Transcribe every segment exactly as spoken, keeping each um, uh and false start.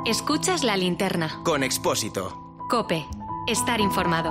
Escuchas La Linterna. Con Expósito. COPE. Estar informado.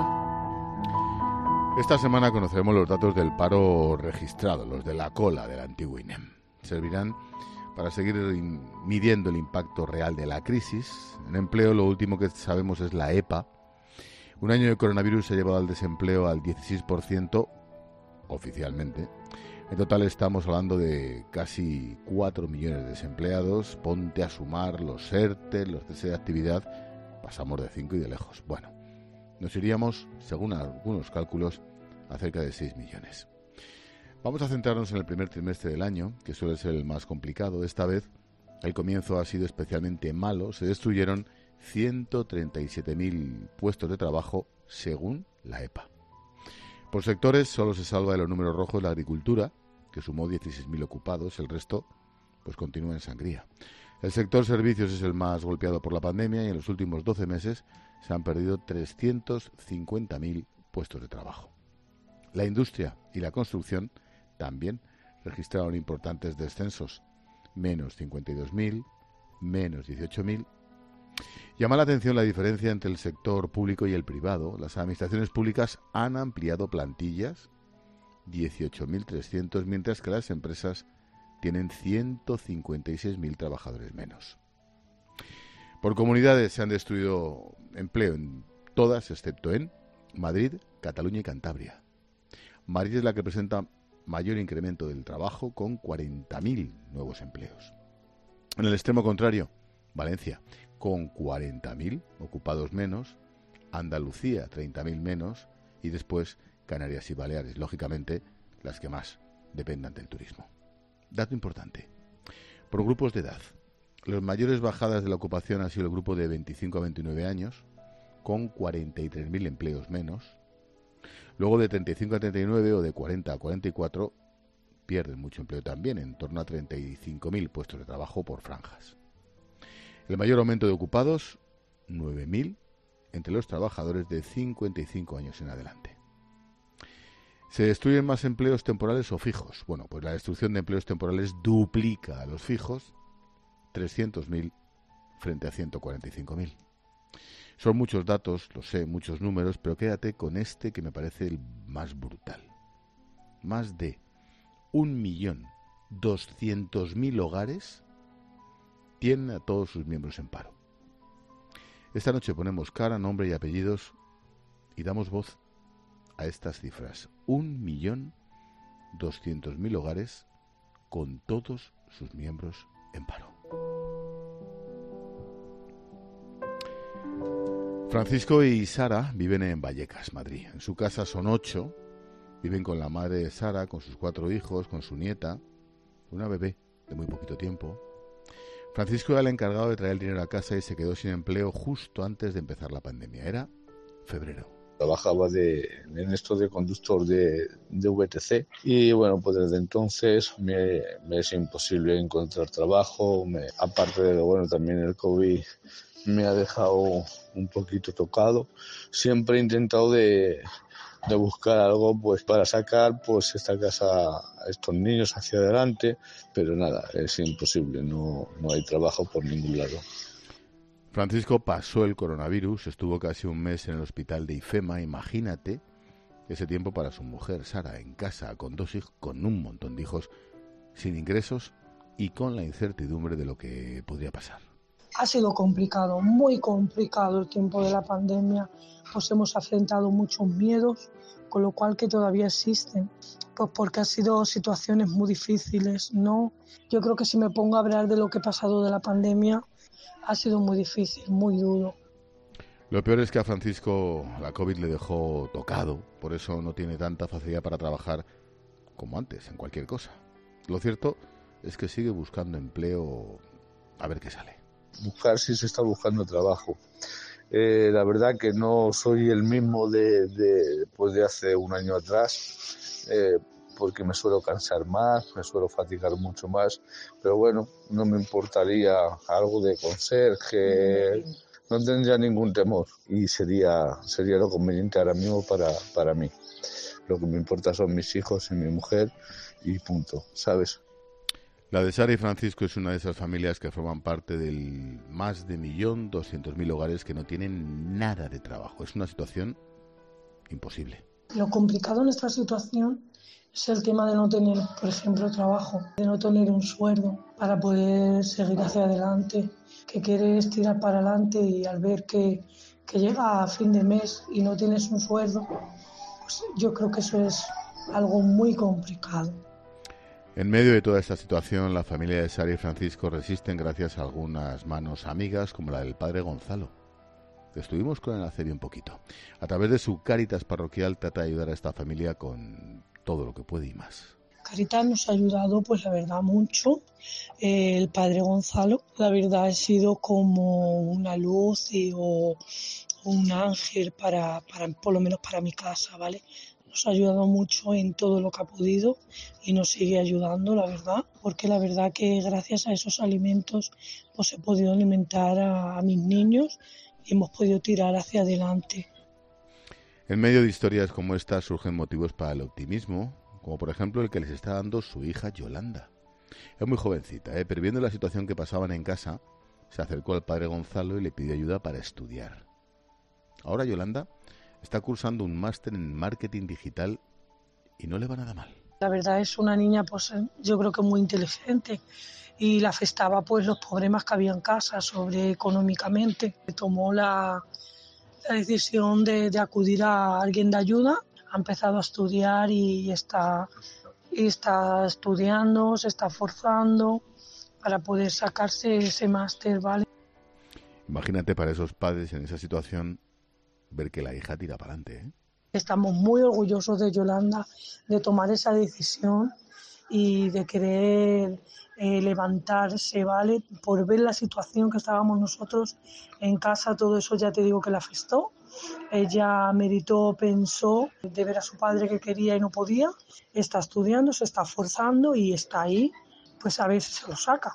Esta semana conoceremos los datos del paro registrado, los de la cola del antiguo INEM. Servirán para seguir midiendo el impacto real de la crisis. En empleo, lo último que sabemos es la EPA. Un año de coronavirus ha llevado al desempleo al dieciséis por ciento, oficialmente. En total estamos hablando de casi cuatro millones de desempleados. Ponte a sumar los ERTE, los cese de actividad. Pasamos de cinco y de lejos. Bueno, nos iríamos, según algunos cálculos, a cerca de seis millones. Vamos a centrarnos en el primer trimestre del año, que suele ser el más complicado. Esta vez, el comienzo ha sido especialmente malo. Se destruyeron ciento treinta y siete mil puestos de trabajo, según la EPA. Por sectores, solo se salva de los números rojos la agricultura, que sumó dieciséis mil ocupados. El resto, pues continúa en sangría. El sector servicios es el más golpeado por la pandemia y en los últimos doce meses se han perdido trescientos cincuenta mil puestos de trabajo. La industria y la construcción también registraron importantes descensos, menos cincuenta y dos mil, menos dieciocho mil. Llama la atención la diferencia entre el sector público y el privado. Las administraciones públicas han ampliado plantillas, dieciocho mil trescientos, mientras que las empresas tienen ciento cincuenta y seis mil trabajadores menos. Por comunidades se han destruido empleo en todas, excepto en Madrid, Cataluña y Cantabria. Madrid es la que presenta mayor incremento del trabajo, con cuarenta mil nuevos empleos. En el extremo contrario, Valencia, con cuarenta mil ocupados menos, Andalucía, treinta mil menos, y después Canarias y Baleares, lógicamente las que más dependan del turismo. Dato importante. Por grupos de edad, las mayores bajadas de la ocupación ha sido el grupo de veinticinco a veintinueve años, con cuarenta y tres mil empleos menos. Luego de treinta y cinco a treinta y nueve o de cuarenta a cuarenta y cuatro pierden mucho empleo también, en torno a treinta y cinco mil puestos de trabajo por franjas. El mayor aumento de ocupados, nueve mil, entre los trabajadores de cincuenta y cinco años en adelante. ¿Se destruyen más empleos temporales o fijos? Bueno, pues la destrucción de empleos temporales duplica a los fijos, trescientos mil frente a ciento cuarenta y cinco mil. Son muchos datos, lo sé, muchos números, pero quédate con este que me parece el más brutal. Más de un millón doscientos mil hogares tienen a todos sus miembros en paro. Esta noche ponemos cara, nombre y apellidos y damos voz a estas cifras. Un millón doscientos mil hogares con todos sus miembros en paro. Francisco y Sara viven en Vallecas, Madrid. En su casa son ocho. Viven con la madre de Sara, con sus cuatro hijos, con su nieta, una bebé de muy poquito tiempo. Francisco era el encargado de traer el dinero a casa y se quedó sin empleo justo antes de empezar la pandemia. Era febrero. Trabajaba de, en esto de conductor de, de V T C y bueno, pues desde entonces me, me es imposible encontrar trabajo. Me, aparte de bueno, también el COVID me ha dejado un poquito tocado. Siempre he intentado de, de buscar algo pues para sacar pues esta casa a estos niños hacia adelante, pero nada, es imposible, no, no hay trabajo por ningún lado. Francisco pasó el coronavirus, estuvo casi un mes en el hospital de IFEMA. Imagínate ese tiempo para su mujer, Sara, en casa, con dos hijos, con un montón de hijos, sin ingresos y con la incertidumbre de lo que podría pasar. Ha sido complicado, muy complicado el tiempo de la pandemia, pues hemos enfrentado muchos miedos, con lo cual que todavía existen, pues porque han sido situaciones muy difíciles, ¿no? Yo creo que si me pongo a hablar de lo que ha pasado de la pandemia, ha sido muy difícil, muy duro. Lo peor es que a Francisco la COVID le dejó tocado, por eso no tiene tanta facilidad para trabajar como antes, en cualquier cosa. Lo cierto es que sigue buscando empleo a ver qué sale. Buscar si se está buscando trabajo. Eh, la verdad que no soy el mismo de, de, pues de hace un año atrás, eh, porque me suelo cansar más, me suelo fatigar mucho más, pero bueno, no me importaría algo de conserje, no tendría ningún temor y sería, sería lo conveniente ahora mismo para, para mí. Lo que me importa son mis hijos y mi mujer y punto, ¿sabes? La de Sara y Francisco es una de esas familias que forman parte del más de un millón doscientos mil hogares que no tienen nada de trabajo. Es una situación imposible. Lo complicado en esta situación es el tema de no tener, por ejemplo, trabajo, de no tener un sueldo para poder seguir hacia adelante, que quieres tirar para adelante y al ver que, que llega a fin de mes y no tienes un sueldo, pues yo creo que eso es algo muy complicado. En medio de toda esta situación, la familia de Sara y Francisco resisten gracias a algunas manos amigas como la del padre Gonzalo. Estuvimos con él hace bien poquito. A través de su Cáritas parroquial trata de ayudar a esta familia con todo lo que puede y más. Cáritas nos ha ayudado, pues la verdad, mucho. Eh, el padre Gonzalo, la verdad, ha sido como una luz y, o un ángel para, para, por lo menos para mi casa, ¿vale? Nos ha ayudado mucho en todo lo que ha podido y nos sigue ayudando, la verdad, porque la verdad que gracias a esos alimentos pues he podido alimentar a, a mis niños y hemos podido tirar hacia adelante. En medio de historias como esta surgen motivos para el optimismo, como por ejemplo el que les está dando su hija Yolanda. Es muy jovencita, ¿eh? Pero viendo la situación que pasaban en casa, se acercó al padre Gonzalo y le pidió ayuda para estudiar. Ahora Yolanda está cursando un máster en marketing digital y no le va nada mal. La verdad es una niña, pues yo creo que muy inteligente y le afectaba pues los problemas que había en casa sobre económicamente. Tomó la, la decisión de, de acudir a alguien de ayuda, ha empezado a estudiar y está, y está estudiando, se está forzando para poder sacarse ese máster, ¿vale? Imagínate para esos padres en esa situación ver que la hija tira para adelante, ¿eh? Estamos muy orgullosos de Yolanda, de tomar esa decisión y de querer eh, levantarse, ¿vale? Por ver la situación que estábamos nosotros en casa, todo eso ya te digo que la afectó. Ella meditó, pensó de ver a su padre que quería y no podía. Está estudiando, se está esforzando y está ahí, pues a ver si se lo saca.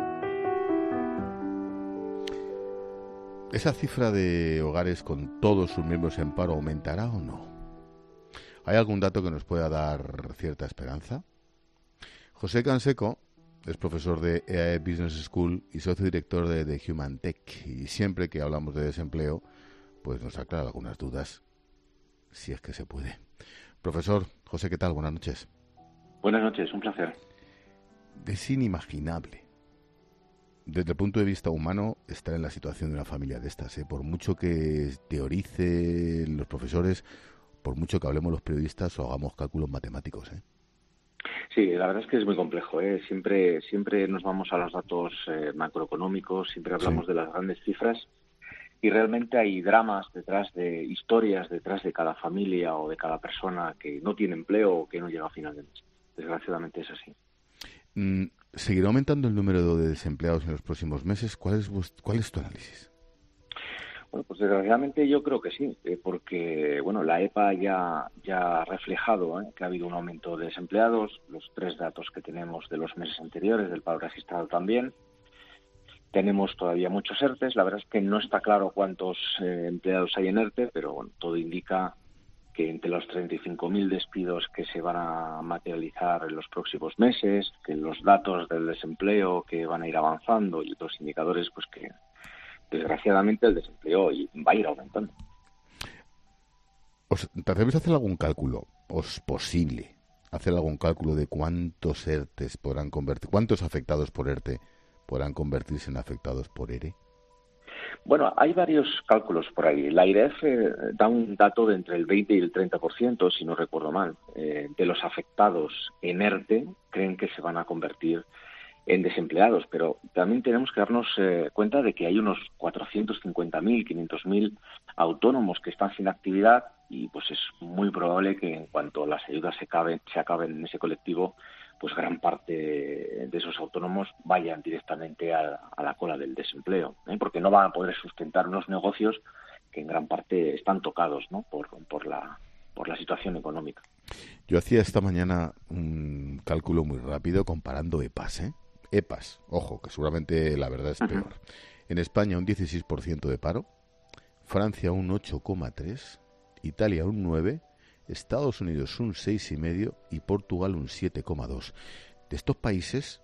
¿Esa cifra de hogares con todos sus miembros en paro aumentará o no? ¿Hay algún dato que nos pueda dar cierta esperanza? José Canseco es profesor de E A E Business School y socio director de The Human Tech. Y siempre que hablamos de desempleo, pues nos aclara algunas dudas, si es que se puede. Profesor José, ¿qué tal? Buenas noches. Buenas noches, un placer. Es inimaginable, desde el punto de vista humano, estar en la situación de una familia de estas, ¿eh? Por mucho que teoricen los profesores, por mucho que hablemos los periodistas o hagamos cálculos matemáticos, ¿eh? Sí, la verdad es que es muy complejo, ¿eh? Siempre, siempre nos vamos a los datos eh, macroeconómicos, siempre hablamos sí. de las grandes cifras y realmente hay dramas detrás de historias, detrás de cada familia o de cada persona que no tiene empleo o que no llega a final de mes. Desgraciadamente es así. Mm. ¿Seguirá aumentando el número de desempleados en los próximos meses? ¿Cuál es, cuál es tu análisis? Bueno, pues desgraciadamente yo creo que sí, eh, porque bueno, la E P A ya, ya ha reflejado ¿eh? que ha habido un aumento de desempleados, los tres datos que tenemos de los meses anteriores, del paro registrado también. Tenemos todavía muchos ERTES, la verdad es que no está claro cuántos eh, empleados hay en ERTE, pero bueno, todo indica que entre los treinta y cinco mil despidos que se van a materializar en los próximos meses, que los datos del desempleo que van a ir avanzando y otros indicadores, pues que desgraciadamente el desempleo va a ir aumentando. ¿Os, ¿Te atreves a hacer algún cálculo? ¿O es posible hacer algún cálculo de cuántos ERTES podrán convertir, cuántos afectados por ERTE podrán convertirse en afectados por ERE? Bueno, hay varios cálculos por ahí. La I R E F eh, da un dato de entre el veinte y el treinta por ciento, si no recuerdo mal, eh, de los afectados en ERTE creen que se van a convertir en desempleados, pero también tenemos que darnos eh, cuenta de que hay unos cuatrocientos cincuenta mil, quinientos mil autónomos que están sin actividad y pues es muy probable que en cuanto las ayudas se acaben, se acaben en ese colectivo, pues gran parte de esos autónomos vayan directamente a, a la cola del desempleo, ¿eh? Porque no van a poder sustentar unos negocios que en gran parte están tocados, ¿no? por, por, la, por la situación económica. Yo hacía esta mañana un cálculo muy rápido comparando E P As, ¿eh? E P As, ojo, que seguramente la verdad es peor. Uh-huh. En España un dieciséis por ciento de paro, Francia un ocho coma tres por ciento, Italia un nueve por ciento, Estados Unidos un seis coma cinco por ciento y Portugal un siete coma dos por ciento. De estos países,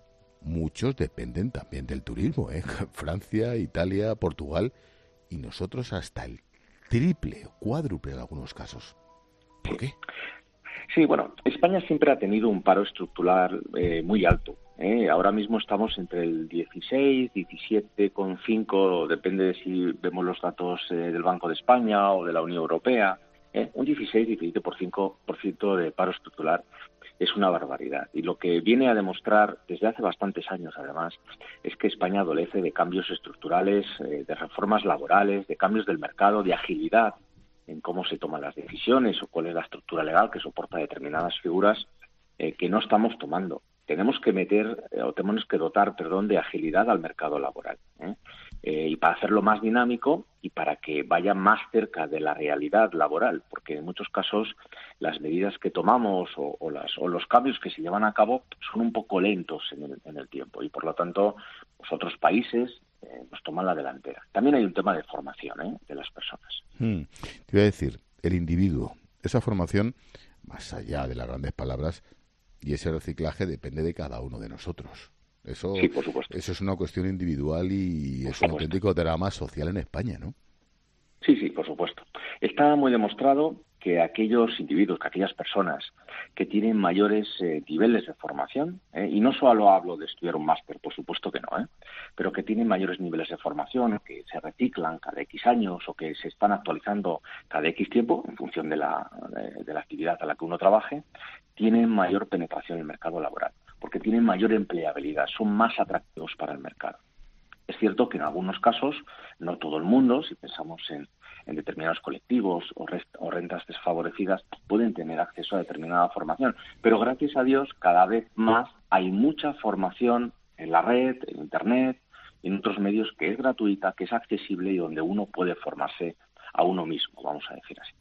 muchos dependen también del turismo, ¿eh? Francia, Italia, Portugal, y nosotros hasta el triple o cuádruple en algunos casos. ¿Por qué? Sí, bueno, España siempre ha tenido un paro estructural eh, muy alto. ¿eh? Ahora mismo estamos entre el dieciséis, diecisiete coma cinco, depende de si vemos los datos eh, del Banco de España o de la Unión Europea. ¿eh? Un dieciséis, diecisiete por ciento de paro estructural es una barbaridad. Y lo que viene a demostrar desde hace bastantes años, además, es que España adolece de cambios estructurales, eh, de reformas laborales, de cambios del mercado, de agilidad en cómo se toman las decisiones o cuál es la estructura legal que soporta determinadas figuras eh, que no estamos tomando. Tenemos que meter, eh, o tenemos que dotar, perdón, de agilidad al mercado laboral. ¿eh? Eh, y para hacerlo más dinámico y para que vaya más cerca de la realidad laboral, porque en muchos casos las medidas que tomamos o, o, las, o los cambios que se llevan a cabo son un poco lentos en el, en el tiempo y por lo tanto pues, otros países eh, nos toman la delantera. También hay un tema de formación ¿eh? de las personas. Hmm. Te iba a decir, el individuo, esa formación, más allá de las grandes palabras, y ese reciclaje depende de cada uno de nosotros. Eso, sí, por supuesto. Eso es una cuestión individual y por es supuesto. un auténtico drama social en España, ¿no? Sí, sí, por supuesto. Está muy demostrado que aquellos individuos, que aquellas personas que tienen mayores eh, niveles de formación, eh, y no solo hablo de estudiar un máster, por supuesto que no, ¿eh? pero que tienen mayores niveles de formación, que se reciclan cada X años o que se están actualizando cada X tiempo en función de la, de, de la actividad a la que uno trabaje, tienen mayor penetración en el mercado laboral, porque tienen mayor empleabilidad, son más atractivos para el mercado. Es cierto que en algunos casos, no todo el mundo, si pensamos en, en determinados colectivos o, rest, o rentas desfavorecidas, pueden tener acceso a determinada formación. Pero gracias a Dios, cada vez más hay mucha formación en la red, en Internet, en otros medios que es gratuita, que es accesible y donde uno puede formarse a uno mismo, vamos a decir así.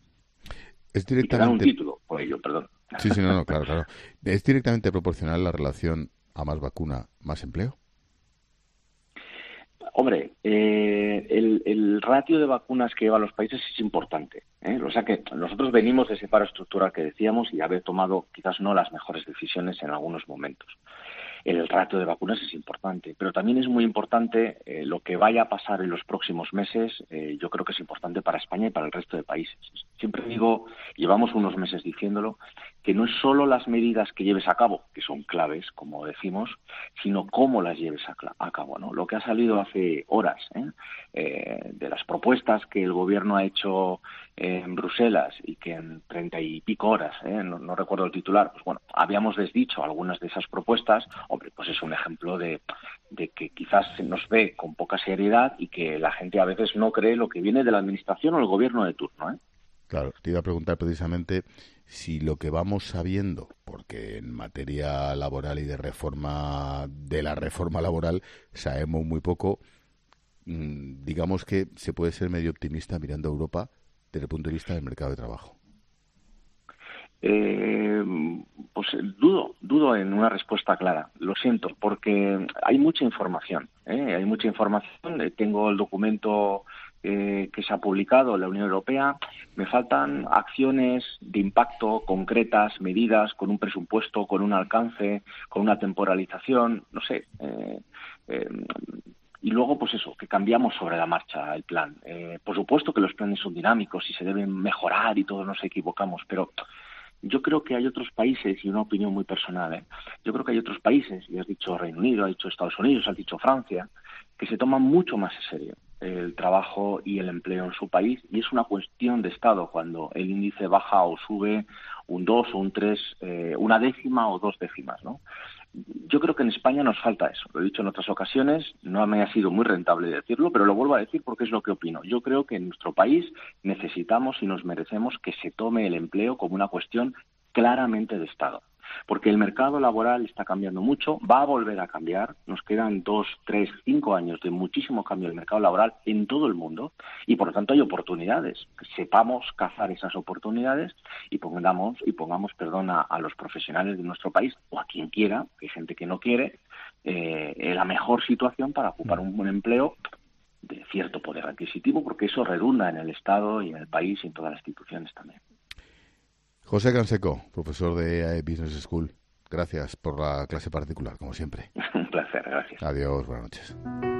Es directamente... Y te dan un título por ello, perdón. Sí, sí, no, no, claro, claro. ¿Es directamente proporcional la relación a más vacuna, más empleo? Hombre, eh, el, el ratio de vacunas que llevan los países es importante. ¿eh? O sea que nosotros venimos de ese paro estructural que decíamos y haber tomado quizás no las mejores decisiones en algunos momentos. El ratio de vacunas es importante, pero también es muy importante eh, lo que vaya a pasar en los próximos meses. Eh, yo creo que es importante para España y para el resto de países. Siempre digo, llevamos unos meses diciéndolo, que no es solo las medidas que lleves a cabo, que son claves, como decimos, sino cómo las lleves a, a cabo, ¿no? Lo que ha salido hace horas ¿eh? Eh, de las propuestas que el gobierno ha hecho en Bruselas y que en treinta y pico horas, ¿eh? no, no recuerdo el titular, pues bueno, habíamos desdicho algunas de esas propuestas. Hombre, pues es un ejemplo de, de que quizás se nos ve con poca seriedad y que la gente a veces no cree lo que viene de la administración o el gobierno de turno, ¿eh? Claro, te iba a preguntar precisamente si lo que vamos sabiendo, porque en materia laboral y de reforma, de la reforma laboral, sabemos muy poco, digamos que se puede ser medio optimista mirando a Europa desde el punto de vista del mercado de trabajo. Eh, pues dudo, dudo en una respuesta clara, lo siento, porque hay mucha información, ¿eh? hay mucha información, tengo el documento eh, que se ha publicado en la Unión Europea, me faltan acciones de impacto concretas, medidas con un presupuesto, con un alcance, con una temporalización, no sé, eh, eh, y luego, pues eso, que cambiamos sobre la marcha el plan. Eh, por supuesto que los planes son dinámicos y se deben mejorar y todos nos equivocamos, pero yo creo que hay otros países, y una opinión muy personal, ¿eh? yo creo que hay otros países, y has dicho Reino Unido, has dicho Estados Unidos, has dicho Francia, que se toman mucho más en serio el trabajo y el empleo en su país, y es una cuestión de Estado cuando el índice baja o sube un dos o un tres, eh, una décima o dos décimas, ¿no? Yo creo que en España nos falta eso. Lo he dicho en otras ocasiones, no me ha sido muy rentable decirlo, pero lo vuelvo a decir porque es lo que opino. Yo creo que en nuestro país necesitamos y nos merecemos que se tome el empleo como una cuestión claramente de Estado. Porque el mercado laboral está cambiando mucho, va a volver a cambiar. Nos quedan dos, tres, cinco años de muchísimo cambio del mercado laboral en todo el mundo y por lo tanto hay oportunidades. Que sepamos cazar esas oportunidades y pongamos, y pongamos perdón, a, a los profesionales de nuestro país o a quien quiera, que hay gente que no quiere, eh, en la mejor situación para ocupar un buen empleo de cierto poder adquisitivo, porque eso redunda en el Estado y en el país y en todas las instituciones también. José Canseco, profesor de Business School, gracias por la clase particular, como siempre. Un placer, gracias. Adiós, buenas noches.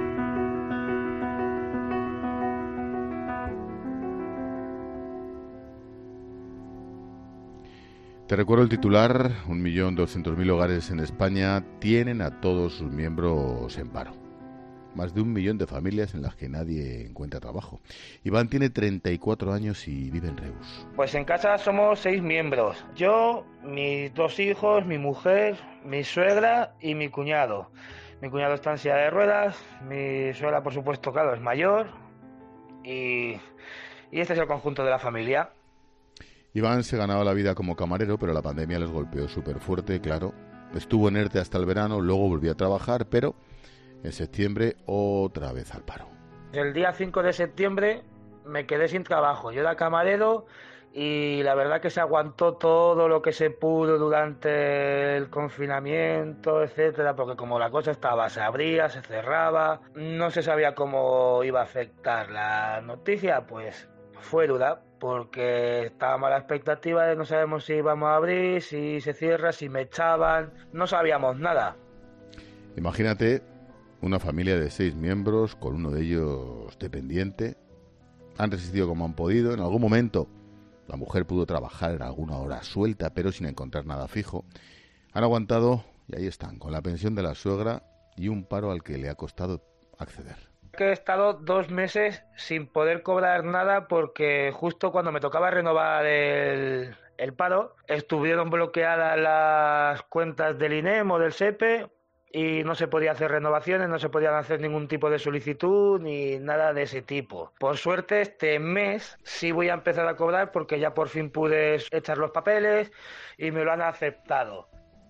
Te recuerdo el titular: un millón doscientos mil hogares en España tienen a todos sus miembros en paro. Más de un millón de familias en las que nadie encuentra trabajo. Iván tiene treinta y cuatro años y vive en Reus. Pues en casa somos seis miembros. Yo, mis dos hijos, mi mujer, mi suegra y mi cuñado. Mi cuñado está en silla de ruedas, mi suegra, por supuesto, claro, es mayor. Y, y este es el conjunto de la familia. Iván se ganaba la vida como camarero, pero la pandemia les golpeó súper fuerte, claro. Estuvo en ERTE hasta el verano, luego volvió a trabajar, pero en septiembre otra vez al paro. El día cinco de septiembre me quedé sin trabajo. Yo era camarero y la verdad que se aguantó todo lo que se pudo durante el confinamiento, etcétera, porque como la cosa estaba, se abría, se cerraba, no se sabía cómo iba a afectar la noticia, pues fue dura, porque estábamos a la expectativa de no sabemos si íbamos a abrir, si se cierra, si me echaban, no sabíamos nada. Imagínate una familia de seis miembros, con uno de ellos dependiente. Han resistido como han podido. En algún momento la mujer pudo trabajar en alguna hora suelta, pero sin encontrar nada fijo. Han aguantado y ahí están, con la pensión de la suegra y un paro al que le ha costado acceder. Que he estado dos meses sin poder cobrar nada porque justo cuando me tocaba renovar el, el paro estuvieron bloqueadas las cuentas del I N E M o del S E P E y no se podía hacer renovaciones, no se podían hacer ningún tipo de solicitud ni nada de ese tipo. Por suerte este mes sí voy a empezar a cobrar porque ya por fin pude echar los papeles y me lo han aceptado.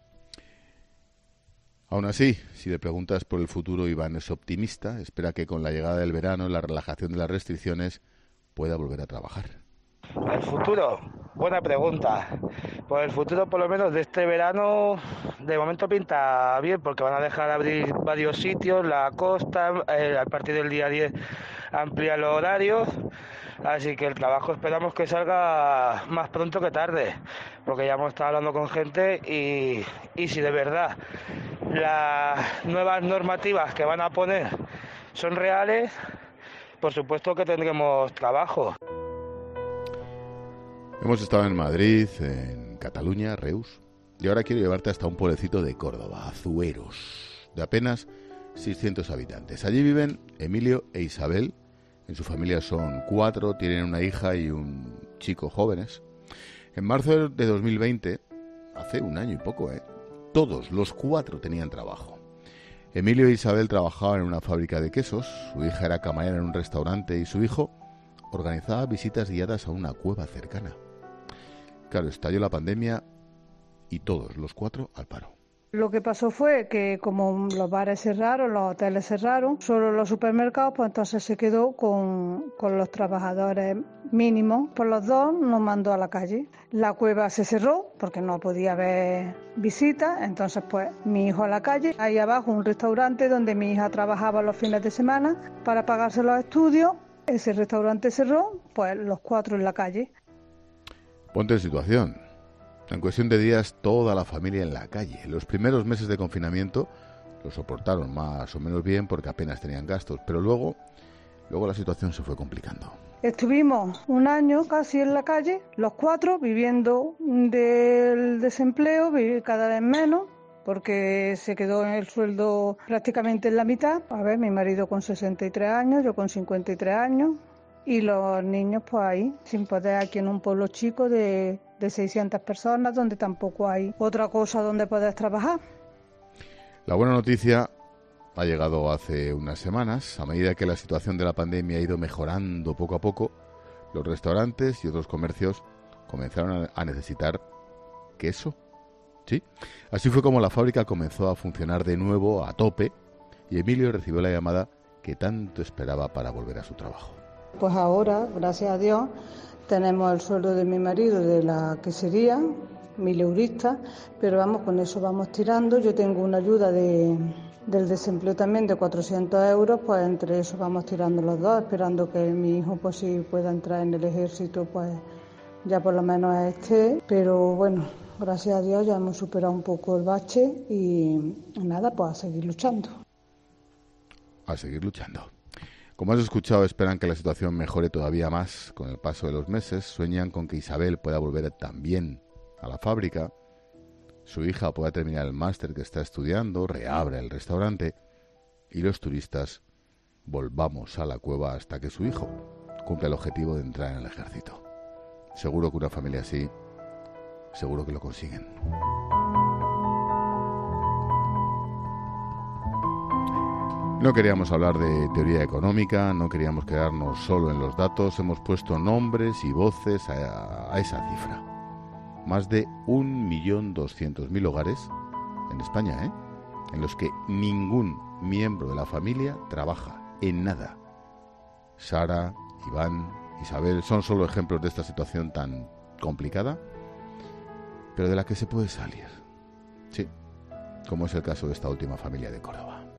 Aún así, si le preguntas por el futuro, Iván es optimista, espera que con la llegada del verano y la relajación de las restricciones pueda volver a trabajar. ¿El futuro? Buena pregunta. Pues el futuro, por lo menos de este verano, de momento pinta bien, porque van a dejar abrir varios sitios, la costa, eh, a partir del día diez amplían los horarios, así que el trabajo esperamos que salga más pronto que tarde, porque ya hemos estado hablando con gente y, y si de verdad las nuevas normativas que van a poner son reales, por supuesto que tendremos trabajo. Hemos estado en Madrid, en Cataluña, Reus, y ahora quiero llevarte hasta un pueblecito de Córdoba, Azueros, de apenas seiscientos habitantes. Allí viven Emilio e Isabel. En su familia son cuatro, tienen una hija y un chico jóvenes. En marzo de dos mil veinte, hace un año y poco, ¿eh? Todos los cuatro tenían trabajo. Emilio e Isabel trabajaban en una fábrica de quesos, su hija era camarera en un restaurante y su hijo organizaba visitas guiadas a una cueva cercana. Claro, estalló la pandemia y todos los cuatro al paro. Lo que pasó fue que como los bares cerraron, los hoteles cerraron, solo los supermercados, pues entonces se quedó con, con los trabajadores mínimos. Por los dos nos mandó a la calle. La cueva se cerró porque no podía haber visitas, entonces pues mi hijo a la calle. Ahí abajo un restaurante donde mi hija trabajaba los fines de semana para pagarse los estudios. Ese restaurante cerró, pues los cuatro en la calle. Ponte en situación. En cuestión de días, toda la familia en la calle. Los primeros meses de confinamiento lo soportaron más o menos bien porque apenas tenían gastos, pero luego, luego la situación se fue complicando. Estuvimos un año casi en la calle, los cuatro, viviendo del desempleo, cada vez menos, porque se quedó en el sueldo prácticamente en la mitad. A ver, mi marido con sesenta y tres años, yo con cincuenta y tres años, y los niños pues ahí, sin poder, aquí en un pueblo chico de... de seiscientas personas, donde tampoco hay otra cosa donde poder trabajar. La buena noticia ha llegado hace unas semanas. A medida que la situación de la pandemia ha ido mejorando poco a poco, los restaurantes y otros comercios comenzaron a necesitar queso. ¿Sí? Así fue como la fábrica comenzó a funcionar de nuevo a tope y Emilio recibió la llamada que tanto esperaba para volver a su trabajo. Pues ahora, gracias a Dios, tenemos el sueldo de mi marido de la quesería, mil euristas, pero vamos, con eso vamos tirando. Yo tengo una ayuda de, del desempleo también de cuatrocientos euros, pues entre eso vamos tirando los dos, esperando que mi hijo pues si pueda entrar en el ejército, pues ya por lo menos esté. Pero bueno, gracias a Dios ya hemos superado un poco el bache y nada, pues a seguir luchando. A seguir luchando. Como has escuchado, esperan que la situación mejore todavía más con el paso de los meses. Sueñan con que Isabel pueda volver también a la fábrica, su hija pueda terminar el máster que está estudiando, reabra el restaurante y los turistas volvamos a la cueva hasta que su hijo cumpla el objetivo de entrar en el ejército. Seguro que una familia así, seguro que lo consiguen. No queríamos hablar de teoría económica, no queríamos quedarnos solo en los datos, hemos puesto nombres y voces a, a esa cifra. Más de un millón doscientos mil hogares en España, ¿eh? en los que ningún miembro de la familia trabaja en nada. Sara, Iván, Isabel son solo ejemplos de esta situación tan complicada, pero de la que se puede salir. Sí, como es el caso de esta última familia de Córdoba.